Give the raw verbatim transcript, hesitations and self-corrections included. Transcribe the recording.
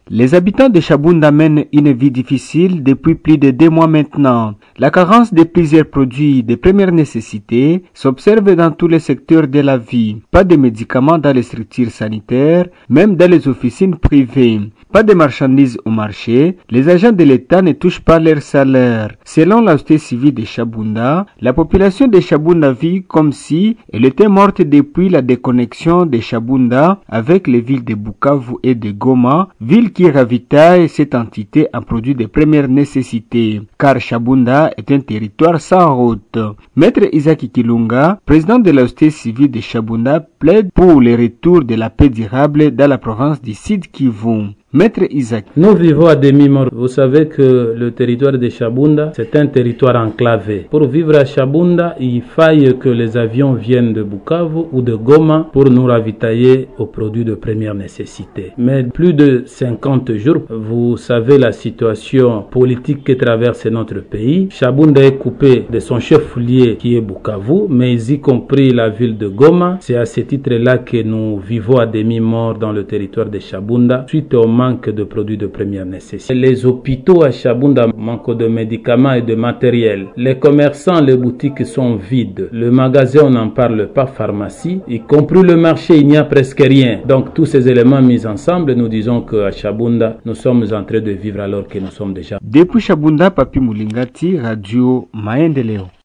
Les habitants de Chabunda mènent une vie difficile depuis plus de deux mois maintenant. La carence de plusieurs produits de première nécessité s'observe dans tous les secteurs de la vie. Pas de médicaments dans les structures sanitaires, même dans les officines privées. Pas de marchandises au marché. Les agents de l'État ne touchent pas leur salaire. Selon la société civile de Chabunda, la population de Chabunda vit comme si elle était morte depuis la déconnexion de Chabunda avec les villes de Bukavu et de Goma, villes qui ravitaille cette entité en produits de première nécessité, car Chabunda est un territoire sans route. Maître Isaki Kilunga, président de la société civile de Chabunda, plaide pour le retour de la paix durable dans la province du Sud Kivu. Maître Isaac. Nous vivons à demi-mort. Vous savez que le territoire de Chabunda, c'est un territoire enclavé. Pour vivre à Chabunda, il faille que les avions viennent de Bukavu ou de Goma pour nous ravitailler aux produits de première nécessité. Mais plus de cinquante jours, vous savez la situation politique que traverse notre pays. Chabunda est coupé de son chef-lieu qui est Bukavu, mais y compris la ville de Goma. C'est à ce titre-là que nous vivons à demi-mort dans le territoire de Chabunda, suite au manque de produits de première nécessité. Les hôpitaux à Chabunda manquent de médicaments et de matériel. Les commerçants, les boutiques sont vides. Le magasin, on n'en parle pas, pharmacie, y compris le marché, il n'y a presque rien. Donc tous ces éléments mis ensemble, nous disons qu'à Chabunda, nous sommes en train de vivre alors que nous sommes déjà. Depuis Chabunda, Papi Moulingati, Radio Maendeleo.